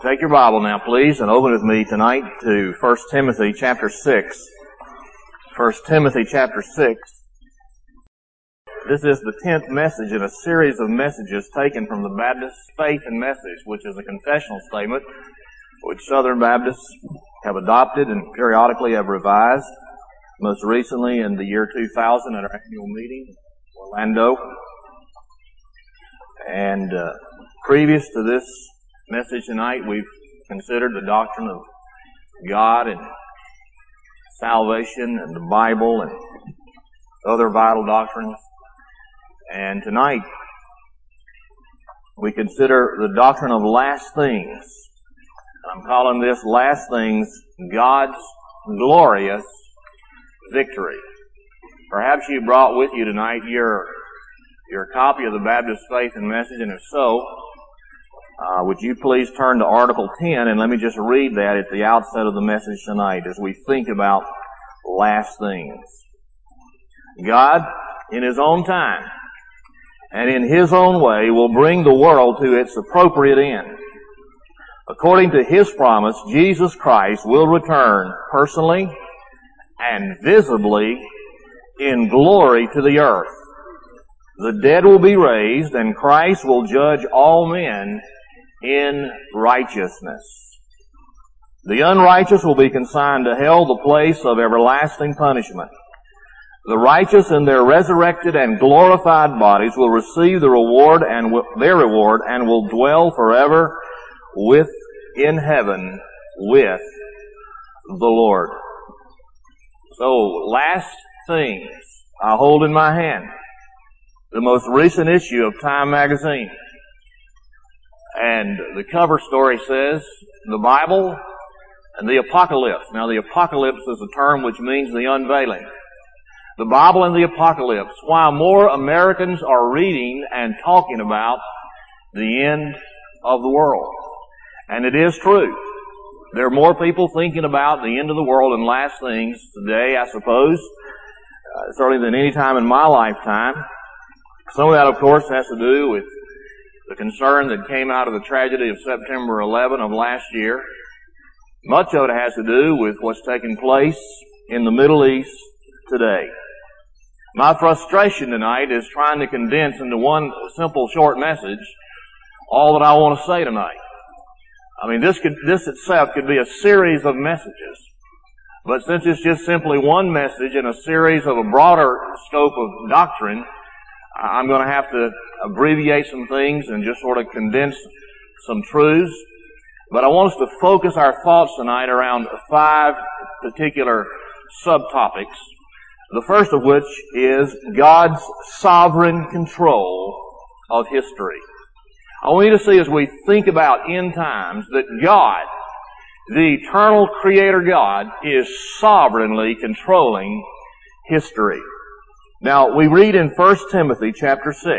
Take your Bible now, please, and open with me tonight to 1 Timothy chapter 6. 1 Timothy chapter 6. This is the 10th message in a series of messages taken from the Baptist Faith and Message, which is a confessional statement which Southern Baptists have adopted and periodically have revised, most recently in the year 2000 at our annual meeting in Orlando. And previous to this message tonight, we've considered the doctrine of God and salvation and the Bible and other vital doctrines. And tonight, we consider the doctrine of last things. I'm calling this last things, God's glorious victory. Perhaps you brought with you tonight your copy of the Baptist Faith and Message, and if so, would you please turn to Article 10, and let me just read that at the outset of the message tonight as we think about last things. God, in His own time, and in His own way, will bring the world to its appropriate end. According to His promise, Jesus Christ will return personally and visibly in glory to the earth. The dead will be raised, and Christ will judge all men in righteousness. The unrighteous will be consigned to hell, the place of everlasting punishment. The righteous in their resurrected and glorified bodies will receive their reward and will dwell forever in heaven with the Lord. So, last things I hold in my hand, the most recent issue of Time magazine. And the cover story says, the Bible and the Apocalypse. Now, the Apocalypse is a term which means the unveiling. The Bible and the Apocalypse. Why more Americans are reading and talking about the end of the world. And it is true. There are more people thinking about the end of the world and last things today, I suppose, certainly than any time in my lifetime. Some of that, of course, has to do with the concern that came out of the tragedy of September 11 of last year. Much of it has to do with what's taking place in the Middle East today. My frustration tonight is trying to condense into one simple short message all that I want to say tonight. I mean, this itself could be a series of messages. But since it's just simply one message in a series of a broader scope of doctrine, I'm going to have to abbreviate some things and just sort of condense some truths. But I want us to focus our thoughts tonight around 5 particular subtopics. The first of which is God's sovereign control of history. I want you to see as we think about end times that God, the eternal Creator God, is sovereignly controlling history. Now, we read in 1 Timothy chapter 6,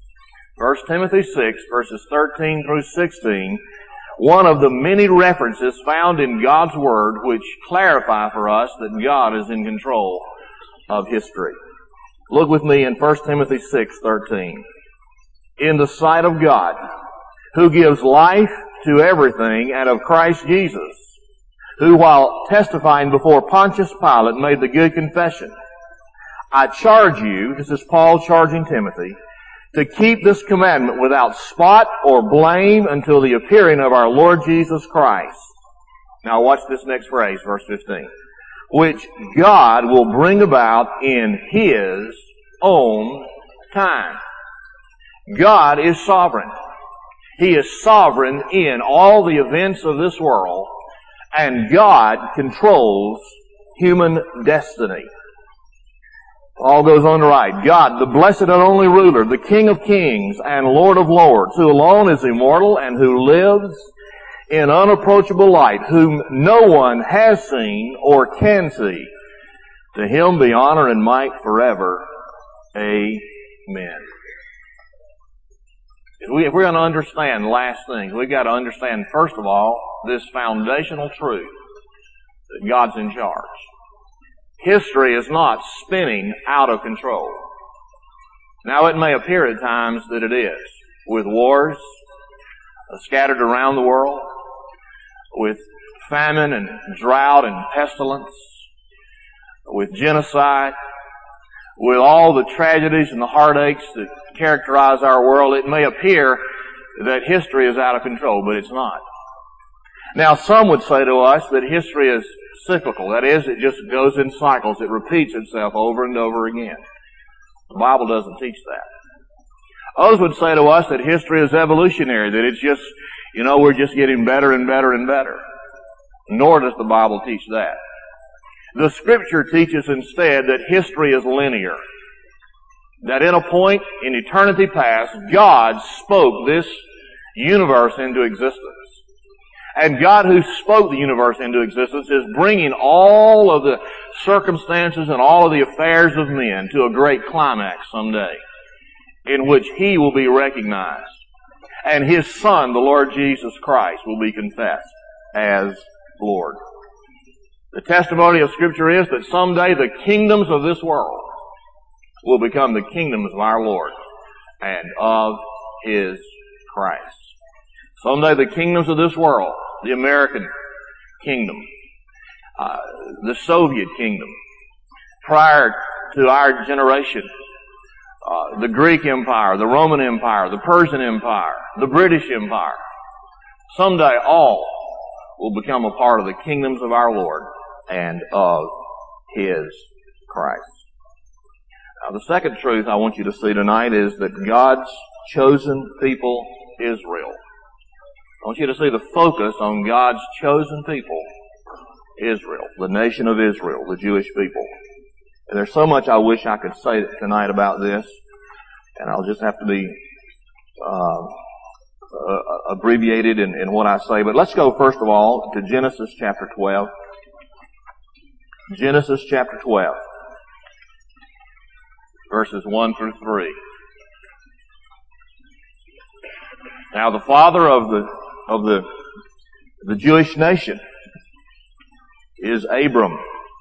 1 Timothy 6, verses 13 through 16, one of the many references found in God's Word which clarify for us that God is in control of history. Look with me in 1 Timothy 6:13. In the sight of God, who gives life to everything, and of Christ Jesus, who while testifying before Pontius Pilate made the good confession, I charge you, this is Paul charging Timothy, to keep this commandment without spot or blame until the appearing of our Lord Jesus Christ. Now watch this next phrase, verse 15. Which God will bring about in His own time. God is sovereign. He is sovereign in all the events of this world, and God controls human destiny. Paul goes on to write, God, the blessed and only ruler, the King of kings and Lord of lords, who alone is immortal and who lives in unapproachable light, whom no one has seen or can see. To Him be honor and might forever. Amen. If we're going to understand last things, we've got to understand, first of all, this foundational truth that God's in charge. History is not spinning out of control. Now, it may appear at times that it is, with wars scattered around the world, with famine and drought and pestilence, with genocide, with all the tragedies and the heartaches that characterize our world, it may appear that history is out of control, but it's not. Now, some would say to us that history is cyclical. That is, it just goes in cycles. It repeats itself over and over again. The Bible doesn't teach that. Others would say to us that history is evolutionary, that it's just, we're just getting better and better and better. Nor does the Bible teach that. The Scripture teaches instead that history is linear. That in a point in eternity past, God spoke this universe into existence. And God who spoke the universe into existence is bringing all of the circumstances and all of the affairs of men to a great climax someday, in which He will be recognized. And His Son, the Lord Jesus Christ, will be confessed as Lord. The testimony of Scripture is that someday the kingdoms of this world will become the kingdoms of our Lord and of His Christ. Someday the kingdoms of this world, the American kingdom, the Soviet kingdom, prior to our generation, the Greek Empire, the Roman Empire, the Persian Empire, the British Empire, someday all will become a part of the kingdoms of our Lord and of His Christ. Now, the second truth I want you to see tonight is that God's chosen people, Israel. I want you to see the focus on God's chosen people, Israel, the nation of Israel, the Jewish people. And there's so much I wish I could say tonight about this, and I'll just have to be abbreviated in what I say. But let's go first of all to Genesis chapter 12. Genesis chapter 12, verses 1 through 3. Now the father of the Jewish nation is Abram,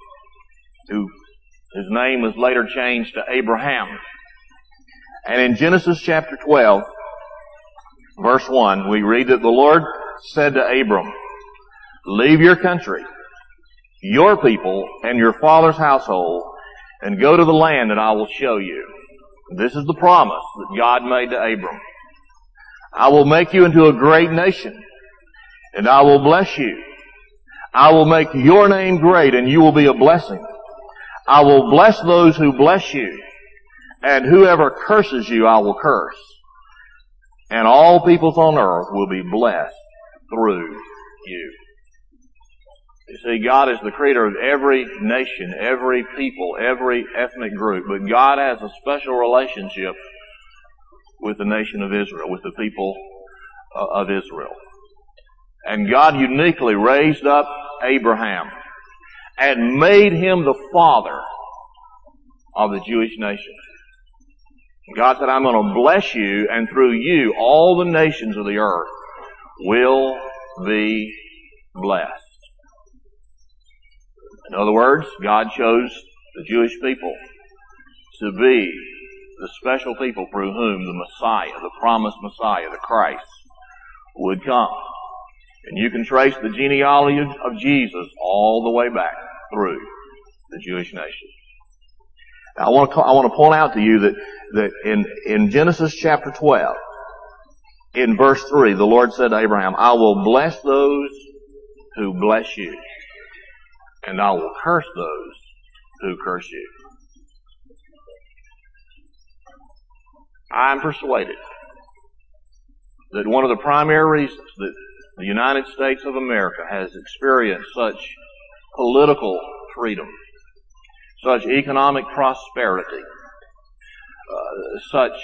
his name was later changed to Abraham. And in Genesis chapter 12, verse 1, we read that the Lord said to Abram, "Leave your country, your people, and your father's household, and go to the land that I will show you." This is the promise that God made to Abram. "I will make you into a great nation, and I will bless you. I will make your name great, and you will be a blessing. I will bless those who bless you, and whoever curses you I will curse. And all peoples on earth will be blessed through you." You see, God is the creator of every nation, every people, every ethnic group, but God has a special relationship with the nation of Israel, with the people of Israel. And God uniquely raised up Abraham and made him the father of the Jewish nation. God said, "I'm going to bless you, and through you all the nations of the earth will be blessed." In other words, God chose the Jewish people to be the special people through whom the Messiah, the promised Messiah, the Christ, would come. And you can trace the genealogy of Jesus all the way back through the Jewish nation. Now, I want to point out to you that in Genesis chapter 12, in verse 3, the Lord said to Abraham, "I will bless those who bless you, and I will curse those who curse you." I am persuaded that one of the primary reasons that the United States of America has experienced such political freedom, such economic prosperity, such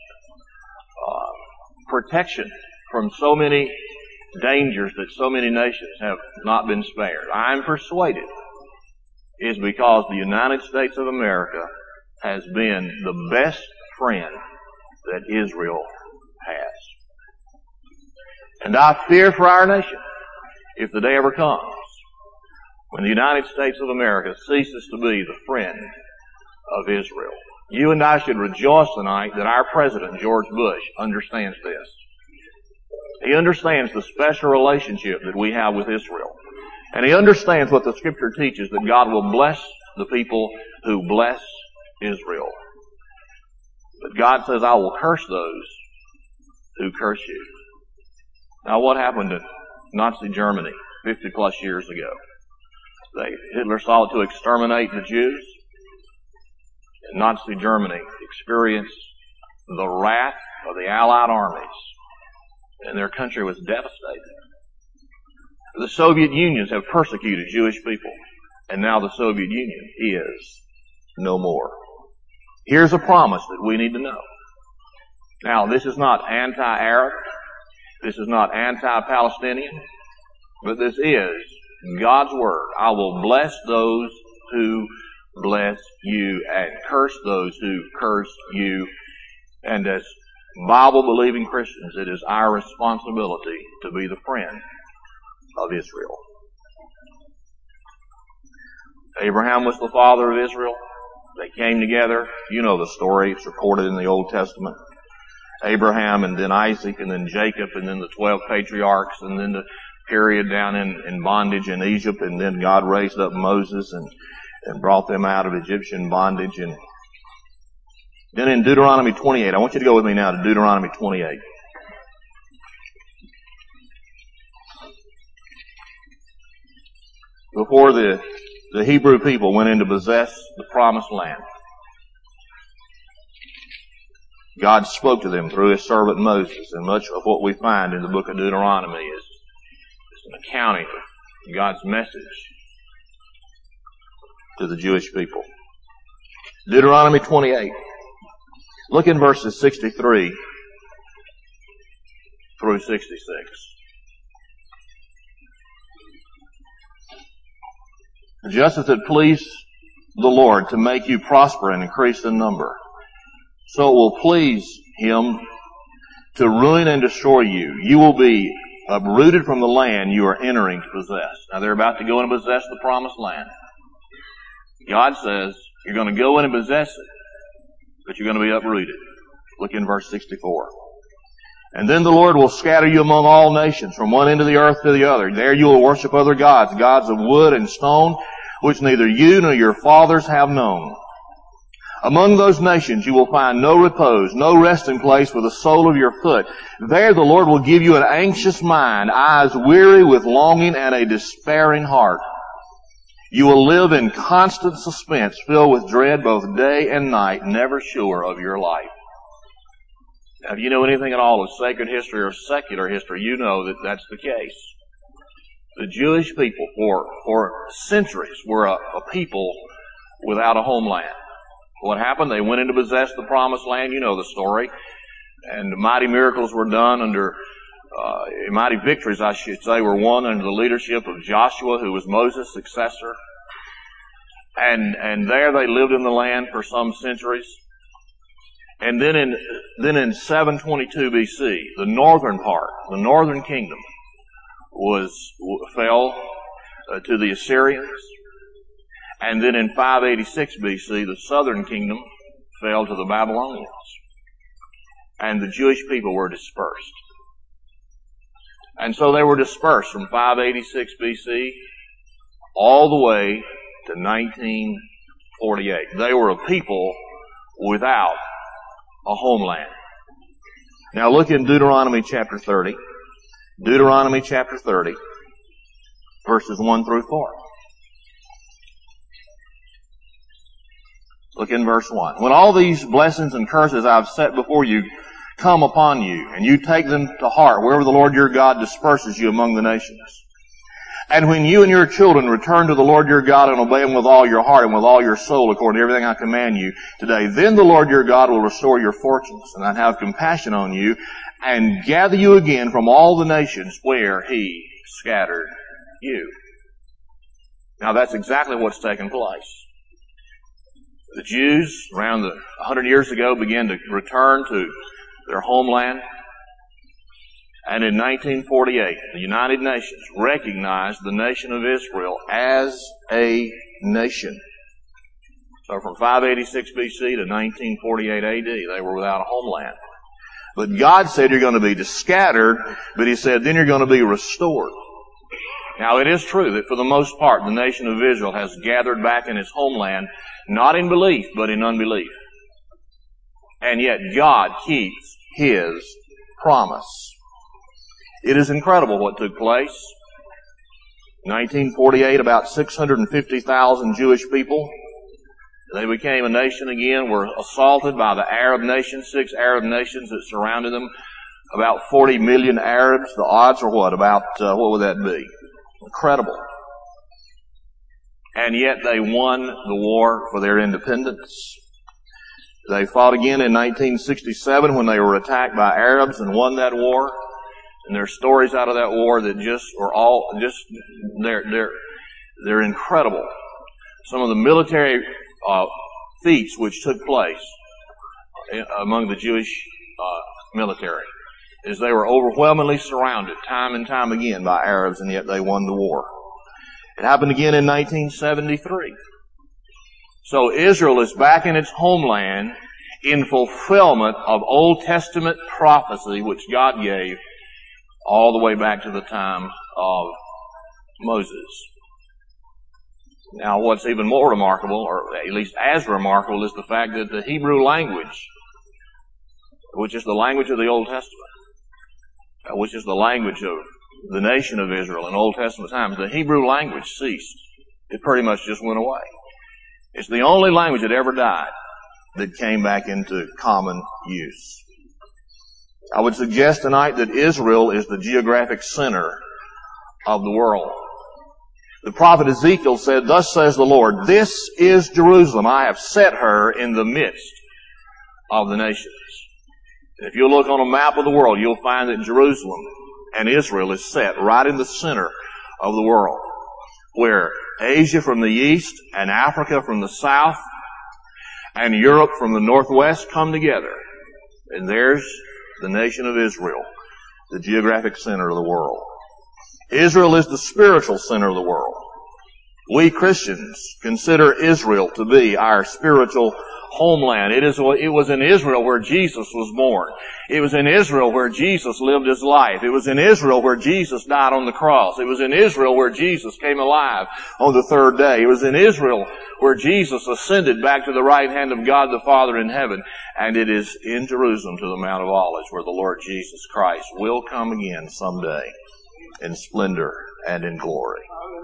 protection from so many dangers that so many nations have not been spared, I am persuaded, is because the United States of America has been the best friend that Israel has. And I fear for our nation, if the day ever comes, when the United States of America ceases to be the friend of Israel. You and I should rejoice tonight that our President, George Bush, understands this. He understands the special relationship that we have with Israel. And he understands what the Scripture teaches, that God will bless the people who bless Israel. But God says, I will curse those who curse you. Now what happened to Nazi Germany 50 plus years ago? Hitler sought to exterminate the Jews. And Nazi Germany experienced the wrath of the Allied armies. And their country was devastated. The Soviet Unions have persecuted Jewish people. And now the Soviet Union is no more. Here's a promise that we need to know. Now, this is not anti-Arab. This is not anti-Palestinian. But this is God's Word. I will bless those who bless you and curse those who curse you. And as Bible-believing Christians, it is our responsibility to be the friend of Israel. Abraham was the father of Israel. They came together. You know the story. It's recorded in the Old Testament. Abraham and then Isaac and then Jacob and then the 12 patriarchs and then the period down in bondage in Egypt, and then God raised up Moses and brought them out of Egyptian bondage. And then in Deuteronomy 28, I want you to go with me now to Deuteronomy 28. Before the Hebrew people went in to possess the promised land, God spoke to them through His servant Moses, and much of what we find in the book of Deuteronomy is an accounting of God's message to the Jewish people. Deuteronomy 28. Look in verses 63 through 66. Just as it pleased the Lord to make you prosper and increase in number, so it will please Him to ruin and destroy you. You will be uprooted from the land you are entering to possess. Now they're about to go in and possess the promised land. God says, you're going to go in and possess it, but you're going to be uprooted. Look in verse 64. And then the Lord will scatter you among all nations, from one end of the earth to the other. There you will worship other gods, gods of wood and stone, which neither you nor your fathers have known. Among those nations you will find no repose, no resting place for the sole of your foot. There the Lord will give you an anxious mind, eyes weary with longing, and a despairing heart. You will live in constant suspense, filled with dread both day and night, never sure of your life. Now, if you know anything at all of sacred history or secular history, you know that that's the case. The Jewish people for centuries were a people without a homeland. What happened? They went in to possess the promised land. You know the story. And mighty miracles were done mighty victories, I should say, were won under the leadership of Joshua, who was Moses' successor. And there they lived in the land for some centuries. And then in 722 BC, the northern kingdom fell to the Assyrians. And then in 586 BC, the southern kingdom fell to the Babylonians. And the Jewish people were dispersed. And so they were dispersed from 586 BC all the way to 1948. They were a people without a homeland. Now look in Deuteronomy chapter 30. Deuteronomy chapter 30, verses 1 through 4. Look in verse 1. When all these blessings and curses I've set before you come upon you, and you take them to heart wherever the Lord your God disperses you among the nations, and when you and your children return to the Lord your God and obey Him with all your heart and with all your soul according to everything I command you today, then the Lord your God will restore your fortunes and have compassion on you and gather you again from all the nations where He scattered you. Now that's exactly what's taken place. The Jews, around 100 years ago, began to return to their homeland. And in 1948, the United Nations recognized the nation of Israel as a nation. So from 586 BC to 1948 AD, they were without a homeland. But God said you're going to be scattered, but He said then you're going to be restored. Now it is true that for the most part the nation of Israel has gathered back in its homeland, not in belief, but in unbelief. And yet God keeps His promise. It is incredible what took place. In 1948, about 650,000 Jewish people, they became a nation again, were assaulted by the Arab nations, 6 Arab nations that surrounded them. About 40 million Arabs. The odds are what? What would that be? Incredible. And yet they won the war for their independence. They fought again in 1967 when they were attacked by Arabs and won that war. And there are stories out of that war that they're incredible. Some of the military feats which took place among the Jewish military is they were overwhelmingly surrounded time and time again by Arabs, and yet they won the war. It happened again in 1973. So Israel is back in its homeland in fulfillment of Old Testament prophecy which God gave all the way back to the time of Moses. Now what's even more remarkable, or at least as remarkable, is the fact that the Hebrew language, which is the language of the Old Testament, which is the language of the nation of Israel in Old Testament times, the Hebrew language ceased. It pretty much just went away. It's the only language that ever died that came back into common use. I would suggest tonight that Israel is the geographic center of the world. The prophet Ezekiel said, "Thus says the Lord, this is Jerusalem. I have set her in the midst of the nations." If you look on a map of the world, you'll find that Jerusalem and Israel is set right in the center of the world, where Asia from the east and Africa from the south and Europe from the northwest come together. And there's the nation of Israel, the geographic center of the world. Israel is the spiritual center of the world. We Christians consider Israel to be our spiritual homeland. It was in Israel where Jesus was born. It was in Israel where Jesus lived His life. It was in Israel where Jesus died on the cross. It was in Israel where Jesus came alive on the 3rd day. It was in Israel where Jesus ascended back to the right hand of God the Father in heaven. And it is in Jerusalem to the Mount of Olives where the Lord Jesus Christ will come again someday in splendor and in glory.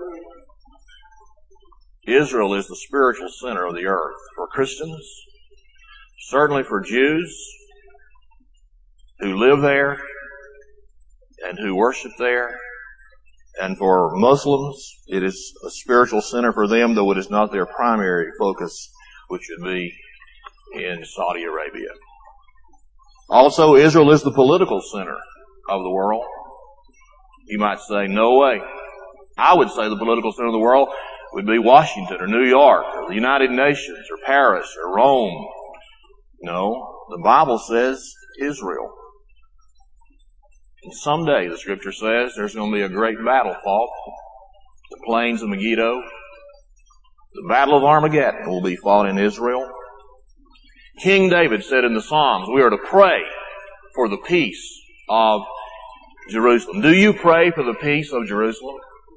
Israel is the spiritual center of the earth for Christians, certainly for Jews who live there and who worship there, and for Muslims, it is a spiritual center for them, though it is not their primary focus, which would be in Saudi Arabia. Also, Israel is the political center of the world. You might say, no way. I would say the political center of the world would be Washington or New York or the United Nations or Paris or Rome. No, the Bible says Israel. And someday, the Scripture says, there's going to be a great battle fought. The plains of Megiddo. The Battle of Armageddon will be fought in Israel. King David said in the Psalms, we are to pray for the peace of Jerusalem. Do you pray for the peace of Jerusalem?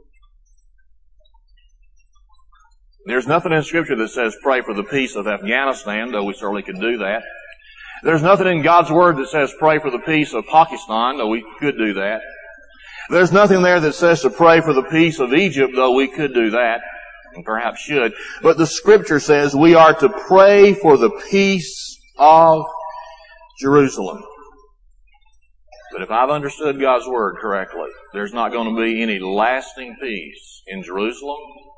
There's nothing in Scripture that says pray for the peace of Afghanistan, though we certainly could do that. There's nothing in God's Word that says pray for the peace of Pakistan, though we could do that. There's nothing there that says to pray for the peace of Egypt, though we could do that, and perhaps should. But the Scripture says we are to pray for the peace of Jerusalem. But if I've understood God's Word correctly, there's not going to be any lasting peace in Jerusalem,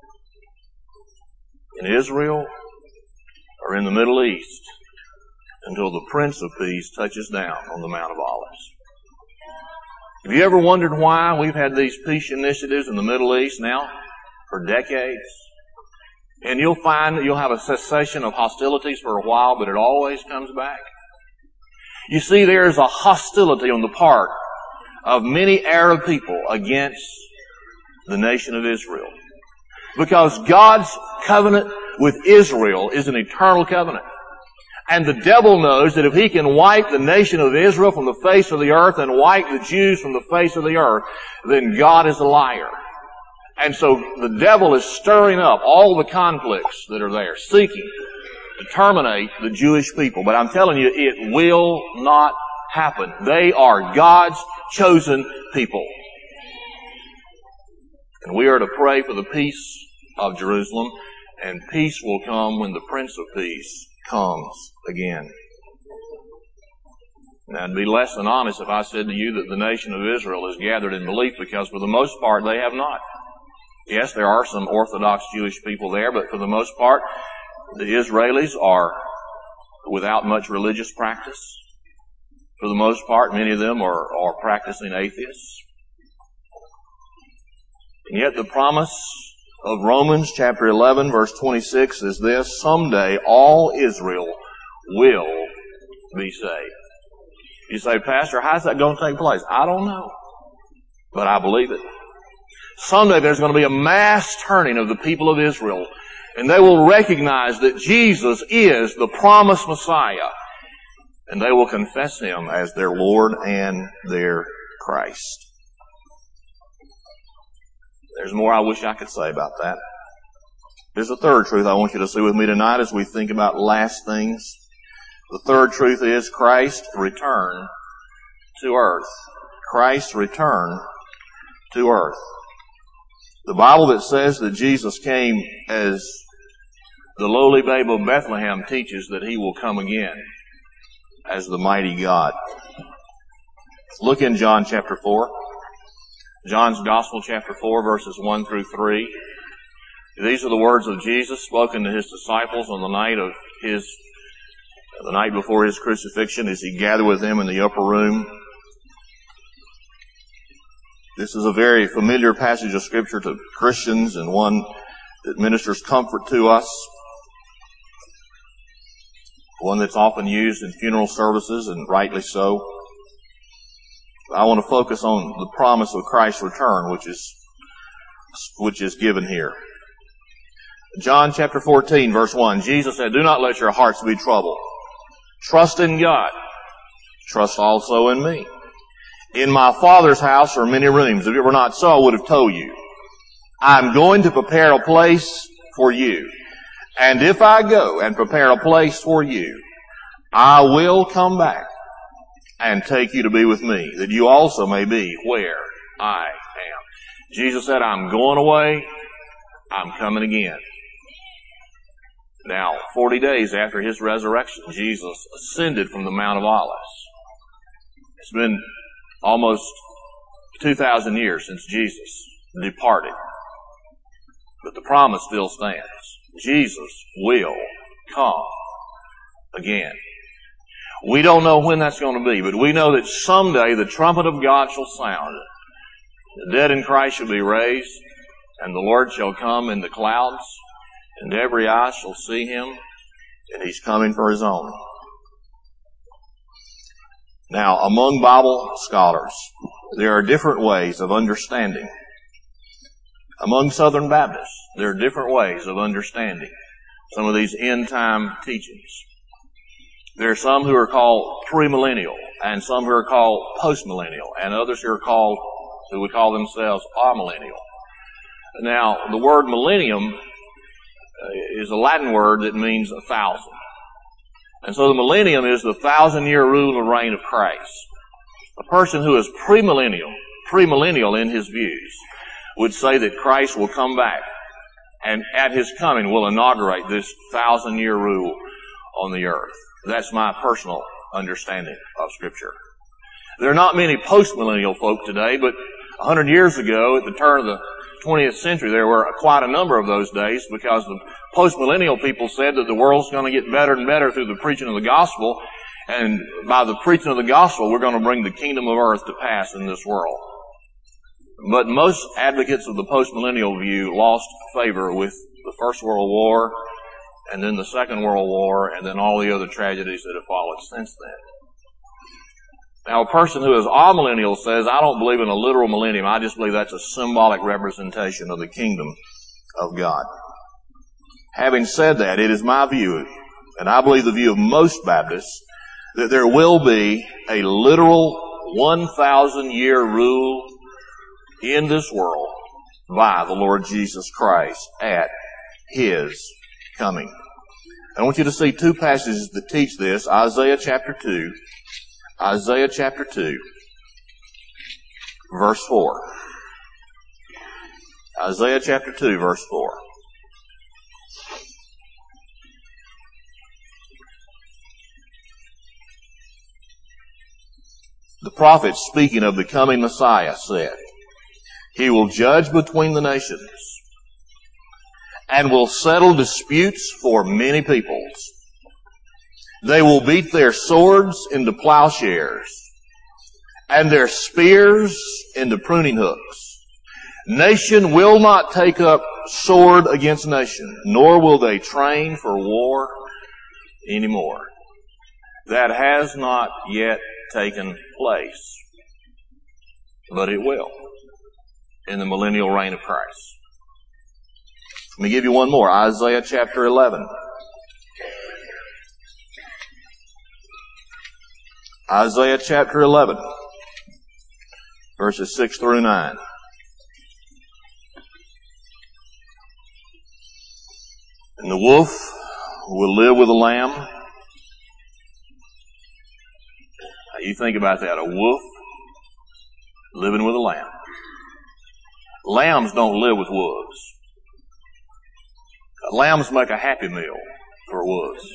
in Israel, or in the Middle East until the Prince of Peace touches down on the Mount of Olives. Have you ever wondered why we've had these peace initiatives in the Middle East now for decades? And you'll find that you'll have a cessation of hostilities for a while, but it always comes back. You see, there's a hostility on the part of many Arab people against the nation of Israel. Because God's covenant with Israel is an eternal covenant. And the devil knows that if he can wipe the nation of Israel from the face of the earth and wipe the Jews from the face of the earth, then God is a liar. And so the devil is stirring up all the conflicts that are there, seeking to terminate the Jewish people. But I'm telling you, it will not happen. They are God's chosen people. And we are to pray for the peace of Jerusalem, and peace will come when the Prince of Peace comes again. Now, it'd be less than honest if I said to you that the nation of Israel is gathered in belief, because for the most part they have not. Yes, there are some Orthodox Jewish people there, but for the most part the Israelis are without much religious practice. For the most part, many of them are practicing atheists. And yet the promise of Romans chapter 11 verse 26 is this: someday all Israel will be saved. You say, Pastor, how's that going to take place? I don't know, but I believe it. Someday there's going to be a mass turning of the people of Israel, and they will recognize that Jesus is the promised Messiah, and they will confess Him as their Lord and their Christ. There's more I wish I could say about that. There's a third truth I want you to see with me tonight as we think about last things. The third truth is Christ's return to earth. Christ's return to earth. The Bible that says that Jesus came as the lowly babe of Bethlehem teaches that He will come again as the mighty God. Look in John chapter 4. John's Gospel chapter 4 verses 1 through 3. These are the words of Jesus spoken to His disciples on the night before His crucifixion as He gathered with them in the upper room. This is a very familiar passage of Scripture to Christians and one that ministers comfort to us. One that's often used in funeral services, and rightly so. I want to focus on the promise of Christ's return, which is given here. John chapter 14 verse 1, Jesus said, "Do not let your hearts be troubled. Trust in God. Trust also in me. In my Father's house are many rooms. If it were not so, I would have told you. I'm going to prepare a place for you. And if I go and prepare a place for you, I will come back and take you to be with me, that you also may be where I am." Jesus said, I'm going away, I'm coming again. Now, 40 days after His resurrection, Jesus ascended from the Mount of Olives. It's been almost 2,000 years since Jesus departed. But the promise still stands. Jesus will come again. We don't know when that's going to be, but we know that someday the trumpet of God shall sound. The dead in Christ shall be raised, and the Lord shall come in the clouds, and every eye shall see Him, and He's coming for His own. Now, among Bible scholars, there are different ways of understanding. Among Southern Baptists, there are different ways of understanding some of these end-time teachings. There are some who are called premillennial, and some who are called postmillennial, and others who would call themselves amillennial. Now, the word millennium is a Latin word that means 1,000. And so the millennium is the 1,000-year rule and reign of Christ. A person who is premillennial in his views, would say that Christ will come back and at His coming will inaugurate this 1,000-year rule on the earth. That's my personal understanding of Scripture. There are not many postmillennial folk today, but 100 years ago, at the turn of the 20th century, there were quite a number of those days, because the postmillennial people said that the world's going to get better and better through the preaching of the gospel, and by the preaching of the gospel, we're going to bring the kingdom of earth to pass in this world. But most advocates of the postmillennial view lost favor with the First World War, and then the Second World War, and then all the other tragedies that have followed since then. Now, a person who is amillennial says, I don't believe in a literal millennium. I just believe that's a symbolic representation of the kingdom of God. Having said that, it is my view and I believe the view of most Baptists, that there will be a literal 1,000-year rule in this world by the Lord Jesus Christ at His coming. I want you to see two passages that teach this. Isaiah chapter 2, verse 4. Isaiah chapter 2, verse 4. The prophet, speaking of the coming Messiah, said, He will judge between the nations and will settle disputes for many peoples. They will beat their swords into plowshares and their spears into pruning hooks. Nation will not take up sword against nation, nor will they train for war anymore. That has not yet taken place, but it will in the millennial reign of Christ. Let me give you one more. Isaiah chapter 11. Isaiah chapter 11, verses 6 through 9. And the wolf will live with the lamb. Now you think about that, a wolf living with a lamb. Lambs don't live with wolves. Lambs make a happy meal for wolves.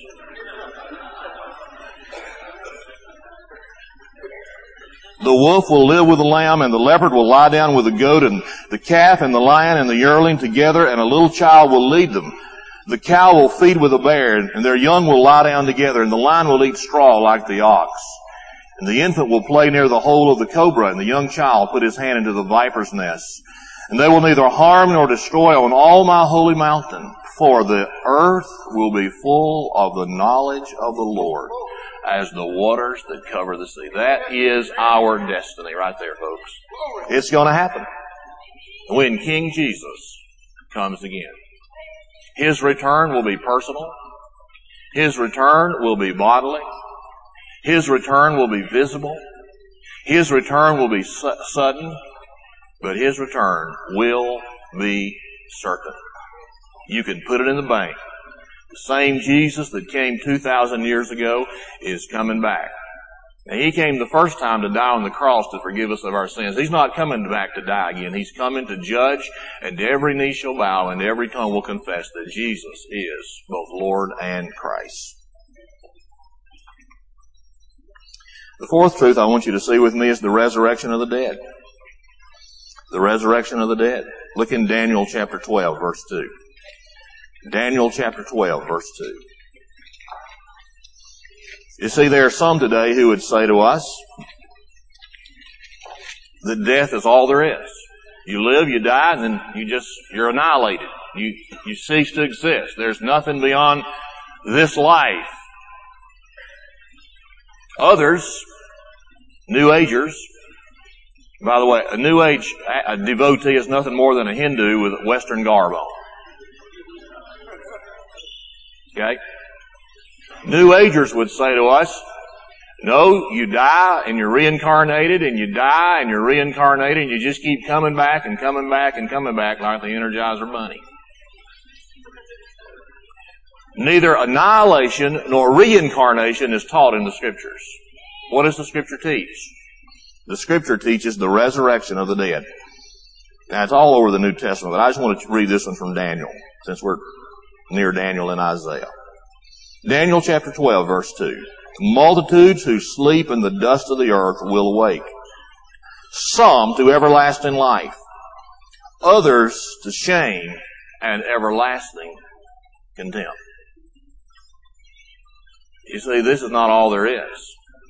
The wolf will live with the lamb, and the leopard will lie down with the goat, and the calf and the lion and the yearling together, and a little child will lead them. The cow will feed with the bear, and their young will lie down together, and the lion will eat straw like the ox. And the infant will play near the hole of the cobra, and the young child put his hand into the viper's nest. And they will neither harm nor destroy on all my holy mountain, for the earth will be full of the knowledge of the Lord, as the waters that cover the sea. That is our destiny right there, folks. It's going to happen when King Jesus comes again. His return will be personal. His return will be bodily. His return will be visible. His return will be sudden. But His return will be certain. You can put it in the bank. The same Jesus that came 2,000 years ago is coming back. Now, He came the first time to die on the cross to forgive us of our sins. He's not coming back to die again. He's coming to judge, and every knee shall bow, and every tongue will confess that Jesus is both Lord and Christ. The fourth truth I want you to see with me is the resurrection of the dead. The resurrection of the dead. Look in Daniel chapter 12, verse 2. Daniel chapter 12, verse 2. You see, there are some today who would say to us that death is all there is. You live, you die, and then you're annihilated. You cease to exist. There's nothing beyond this life. Others, New Agers, by the way, a New Age devotee is nothing more than a Hindu with Western garb on. Okay? New Agers would say to us, no, you die and you're reincarnated, and you die and you're reincarnated, and you just keep coming back and coming back and coming back like the Energizer Bunny. Neither annihilation nor reincarnation is taught in the Scriptures. What does the Scripture teach? The Scripture teaches the resurrection of the dead. Now, it's all over the New Testament, but I just want to read this one from Daniel, since we're near Daniel and Isaiah. Daniel chapter 12, verse 2. Multitudes who sleep in the dust of the earth will awake. Some to everlasting life. Others to shame and everlasting contempt. You see, this is not all there is.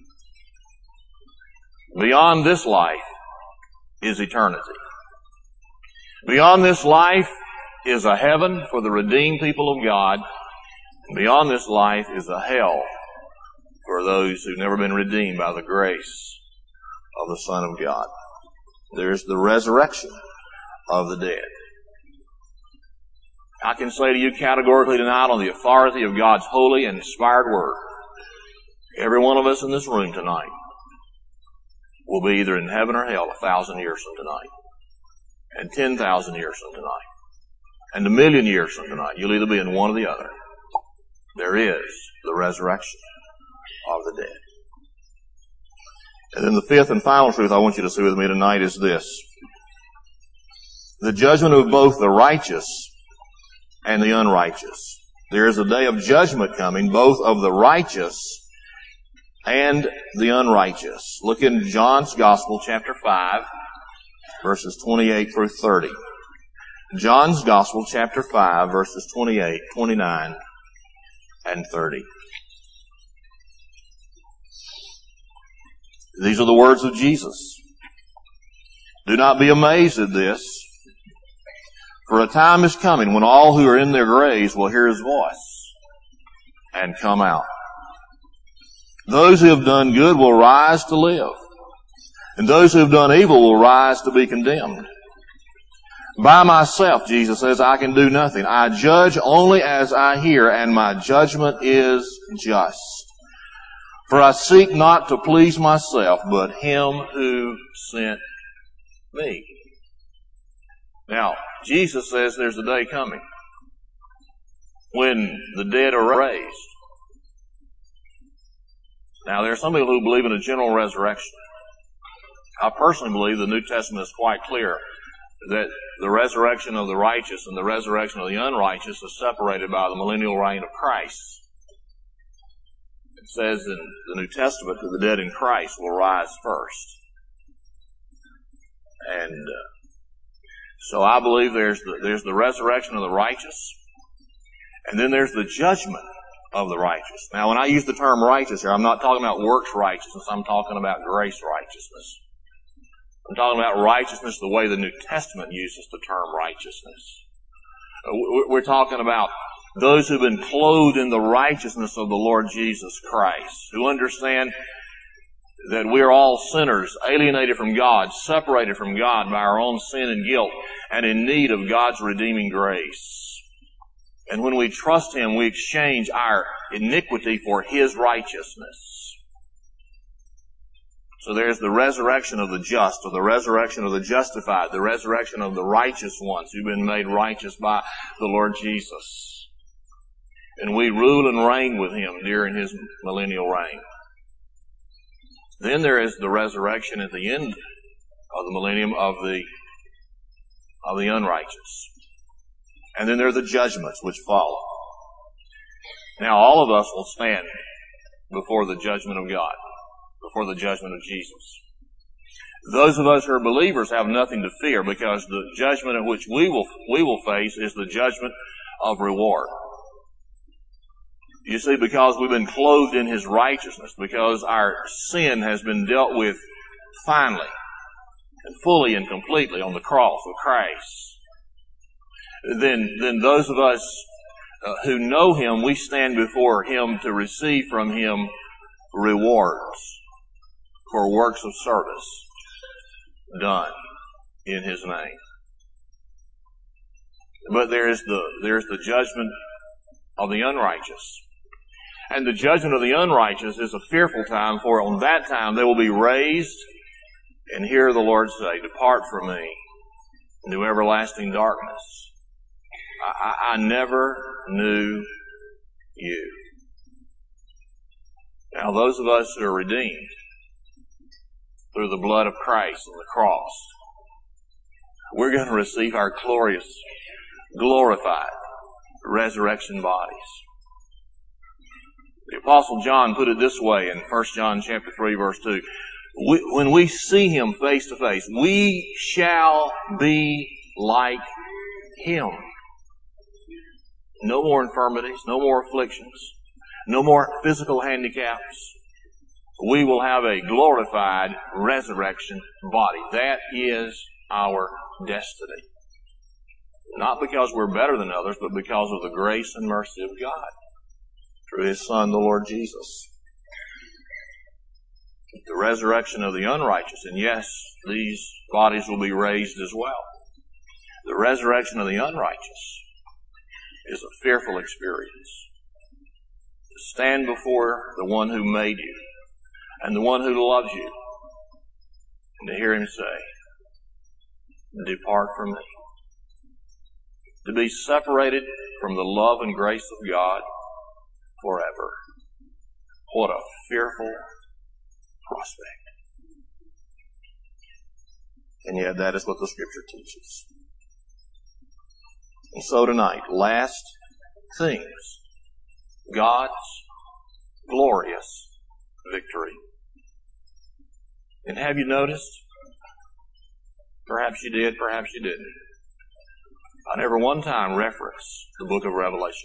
Beyond this life is eternity. Beyond this life is a heaven for the redeemed people of God. And beyond this life is a hell for those who've never been redeemed by the grace of the Son of God. There's the resurrection of the dead. I can say to you categorically tonight, on the authority of God's holy and inspired word, every one of us in this room tonight will be either in heaven or hell 1,000 years from tonight, and 10,000 years from tonight, and 1,000,000 years from tonight. You'll either be in one or the other. There is the resurrection of the dead. And then the fifth and final truth I want you to see with me tonight is this: the judgment of both the righteous and the unrighteous. There is a day of judgment coming, both of the righteous and the unrighteous. Look in John's Gospel, chapter 5, verses 28 through 30. John's Gospel, chapter 5, verses 28, 29, and 30. These are the words of Jesus. Do not be amazed at this, for a time is coming when all who are in their graves will hear His voice and come out. Those who have done good will rise to live, and those who have done evil will rise to be condemned. By myself, Jesus says, I can do nothing. I judge only as I hear, and my judgment is just. For I seek not to please myself, but Him who sent me. Now, Jesus says there's a day coming when the dead are raised. Now, there are some people who believe in a general resurrection. I personally believe the New Testament is quite clear that the resurrection of the righteous and the resurrection of the unrighteous is separated by the millennial reign of Christ. It says in the New Testament that the dead in Christ will rise first. And so I believe there's the resurrection of the righteous, and then there's the judgment of the righteous. Now, when I use the term righteous here, I'm not talking about works righteousness. I'm talking about grace righteousness. I'm talking about righteousness the way the New Testament uses the term righteousness. We're talking about those who've been clothed in the righteousness of the Lord Jesus Christ, who understand that we are all sinners, alienated from God, separated from God by our own sin and guilt, and in need of God's redeeming grace. And when we trust Him, we exchange our iniquity for His righteousness. So there's the resurrection of the just, or the resurrection of the justified, the resurrection of the righteous ones who've been made righteous by the Lord Jesus. And we rule and reign with Him during His millennial reign. Then there is the resurrection at the end of the millennium of the unrighteous. And then there are the judgments which follow. Now all of us will stand before the judgment of God, before the judgment of Jesus. Those of us who are believers have nothing to fear, because the judgment in which we will face is the judgment of reward. You see, because we've been clothed in His righteousness, because our sin has been dealt with finally and fully and completely on the cross of Christ, then those of us who know Him, we stand before Him to receive from Him rewards for works of service done in His name. But there's the judgment of the unrighteous. And the judgment of the unrighteous is a fearful time, for on that time they will be raised and hear the Lord say, "Depart from me into everlasting darkness. I never knew you." Now those of us who are redeemed through the blood of Christ on the cross, we're going to receive our glorious, glorified resurrection bodies. The Apostle John put it this way in 1 John chapter 3, verse 2. When we see Him face to face, we shall be like Him. No more infirmities, no more afflictions, no more physical handicaps. We will have a glorified resurrection body. That is our destiny. Not because we're better than others, but because of the grace and mercy of God through His Son, the Lord Jesus. The resurrection of the unrighteous, and yes, these bodies will be raised as well. The resurrection of the unrighteous is a fearful experience. To stand before the one who made you and the one who loves you and to hear him say, depart from me. To be separated from the love and grace of God forever. What a fearful prospect. And yet that is what the Scripture teaches. And so tonight, last things, God's glorious victory. And have you noticed? Perhaps you did, perhaps you didn't. I never one time reference the book of Revelation.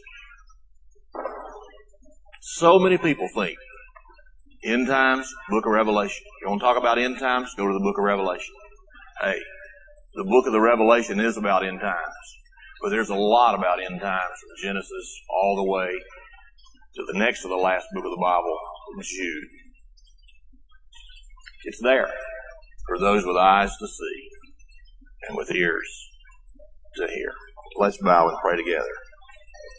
So many people think end times, book of Revelation. You want to talk about end times? Go to the book of Revelation. Hey, the book of the Revelation is about end times. But there's a lot about end times from Genesis all the way to the next to the last book of the Bible, Jude. It's there for those with eyes to see and with ears to hear. Let's bow and pray together.